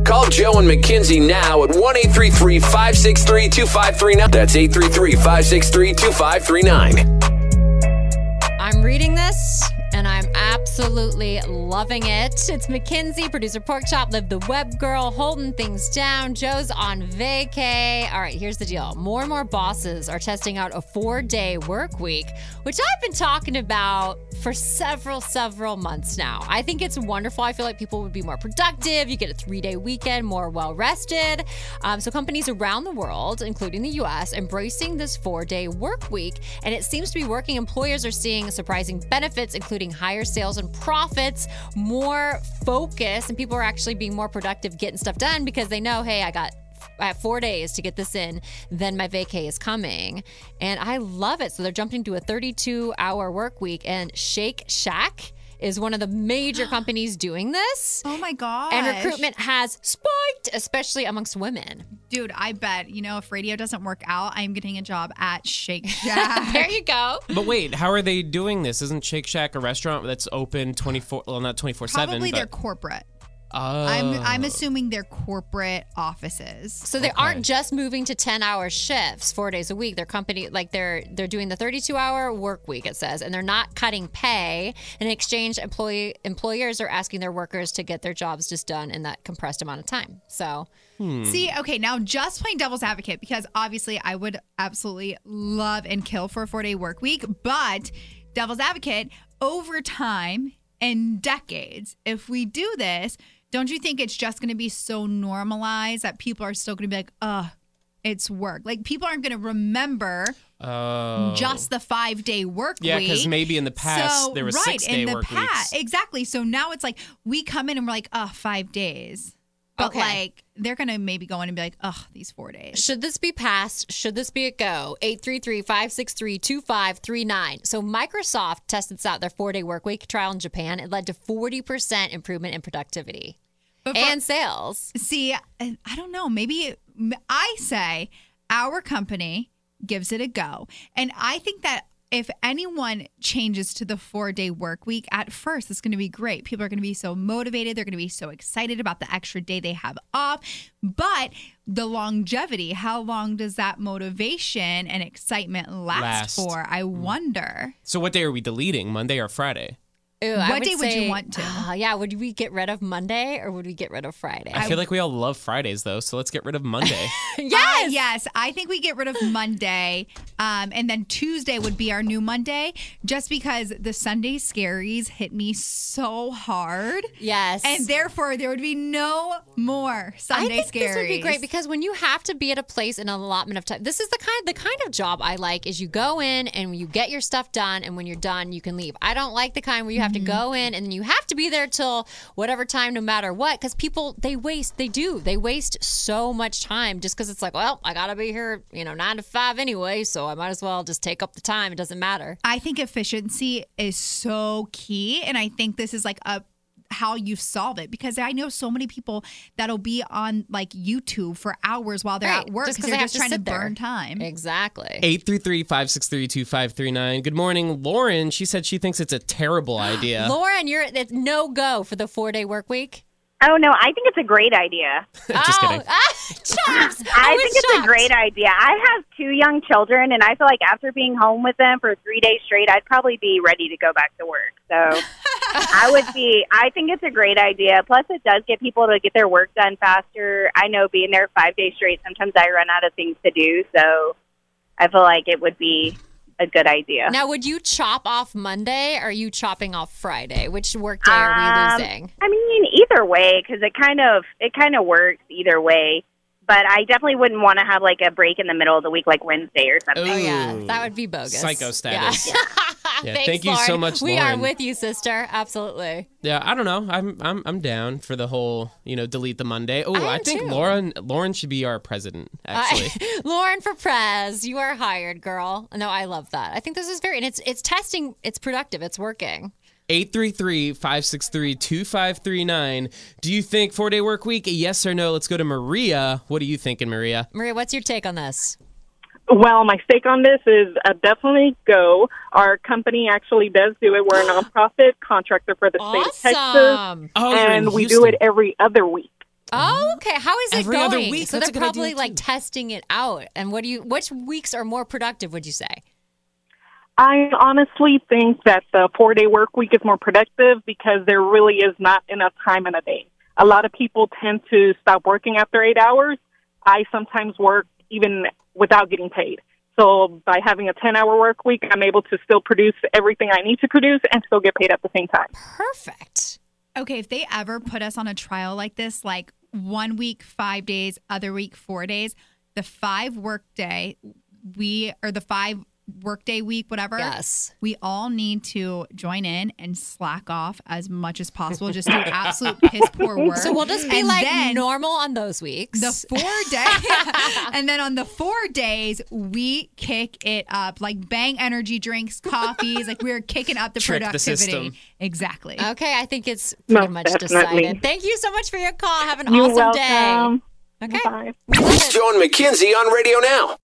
Call Joe and Mackenzie now at 1-833-563-2539. That's 833-563-2539. I'm reading this, and I'm absolutely loving it. It's Mackenzie, producer Porkchop, Liv the Web Girl, holding things down. Joe's on vacay. All right, here's the deal. More and more bosses are testing out a 4-day work week, which I've been talking about for several months now. I think it's wonderful. I feel like people would be more productive. You get a 3-day weekend, more well-rested. So companies around the world, including the U.S., embracing this 4-day work week, and it seems to be working. Employers are seeing surprising benefits, including higher sales and profits, more focus, and people are actually being more productive getting stuff done because they know, hey, I have 4 days to get this in, then my vacay is coming. And I love it. So they're jumping to a 32-hour work week, and Shake Shack is one of the major companies doing this. Oh my gosh. And recruitment has spiked, especially amongst women. Dude, I bet, if radio doesn't work out, I'm getting a job at Shake Shack. There you go. But wait, how are they doing this? Isn't Shake Shack a restaurant that's open 24, well, not 24/7? Probably they're corporate. I'm assuming they're corporate offices. So they aren't just moving to 10-hour shifts 4 days a week. Their company, like they're doing the 32-hour work week, it says, and they're not cutting pay. In exchange, employers are asking their workers to get their jobs just done in that compressed amount of time. So See, okay, now just playing devil's advocate, because obviously I would absolutely love and kill for a 4-day work week, but devil's advocate, over time and decades, if we do this, don't you think it's just going to be so normalized that people are still going to be like, it's work? Like, people aren't going to remember just the 5-day work week. Yeah, because maybe in the past there was 6-day work weeks. Exactly. So now it's like we come in and we're like, 5 days. But like, they're going to maybe go in and be like, these 4 days. Should this be passed? Should this be a go? 833-563-2539. So Microsoft tested this out, their 4-day work week trial in Japan. It led to 40% improvement in productivity and sales. See, I don't know. Maybe I say our company gives it a go. And I think that if anyone changes to the 4-day work week, at first, it's going to be great. People are going to be so motivated. They're going to be so excited about the extra day they have off. But the longevity, how long does that motivation and excitement last for? I wonder. So what day are we deleting, Monday or Friday? Ooh, what day would you want to? Would we get rid of Monday or would we get rid of Friday? I feel like we all love Fridays, though, so let's get rid of Monday. Yes. I think we get rid of Monday, and then Tuesday would be our new Monday, just because the Sunday scaries hit me so hard. Yes. And therefore, there would be no more Sunday scaries. I think this would be great because when you have to be at a place in an allotment of time, this is the kind of job I like is you go in and you get your stuff done, and when you're done, you can leave. I don't like the kind where you have to go in and you have to be there till whatever time, no matter what, because people, they waste so much time just because it's like, well, I gotta be here 9 to 5 anyway, so I might as well just take up the time. It doesn't matter. I think efficiency is so key, and I think this is like how you solve it, because I know so many people that'll be on like YouTube for hours while they're at work because they're just trying to burn time. Exactly. 833-563-2539. Good morning, Lauren. She said she thinks it's a terrible idea. Lauren, it's no go for the 4-day work week. Oh, no, I think it's a great idea. Just kidding. Chops! I think it's a great idea. I have 2 young children, and I feel like after being home with them for 3 days straight, I'd probably be ready to go back to work. So I think it's a great idea. Plus, it does get people to get their work done faster. I know being there 5 days straight, sometimes I run out of things to do. So I feel like it would be a good idea. Now, would you chop off Monday or are you chopping off Friday? Which work day are we losing? I mean, either way, because it kind of works either way. But I definitely wouldn't want to have like a break in the middle of the week, like Wednesday or something. Oh yeah, that would be bogus. Psycho status. Yeah. Thanks, thank you so much, Lauren. We are with you, sister. Absolutely. Yeah, I don't know. I'm down for the whole, delete the Monday. Oh, I think too. Lauren should be our president, actually. Lauren for prez. You are hired, girl. No, I love that. I think this is and it's testing. It's productive. It's working. 833-563-2539. Do you think 4-day work week? Yes or no? Let's go to Maria. What are you thinking, Maria? Maria, what's your take on this? Well, my take on this is definitely go. Our company actually does do it. We're a nonprofit contractor for the state of Texas. Oh, and we do it every other week. Oh, okay. How is it Every going? other week. So That's they're a good probably idea, like too. testing it out. And which weeks are more productive, would you say? I honestly think that the 4-day work week is more productive because there really is not enough time in a day. A lot of people tend to stop working after 8 hours. I sometimes work even without getting paid. So by having a 10-hour work week, I'm able to still produce everything I need to produce and still get paid at the same time. Perfect. Okay, if they ever put us on a trial like this, like 1 week, 5 days, other week, 4 days, the 5 workday week, whatever. Yes. We all need to join in and slack off as much as possible. Just do absolute piss poor work. So we'll just be And like then normal on those weeks. the 4 days, and then on the 4 days we kick it up, like bang energy drinks, coffees, like we're kicking up the Trick the productivity. system. Exactly. Okay, I think it's pretty Most much definitely. decided. Thank you so much for your call. Have an You're awesome welcome. day. Okay. Bye. Joe and McKenzie on Radio Now.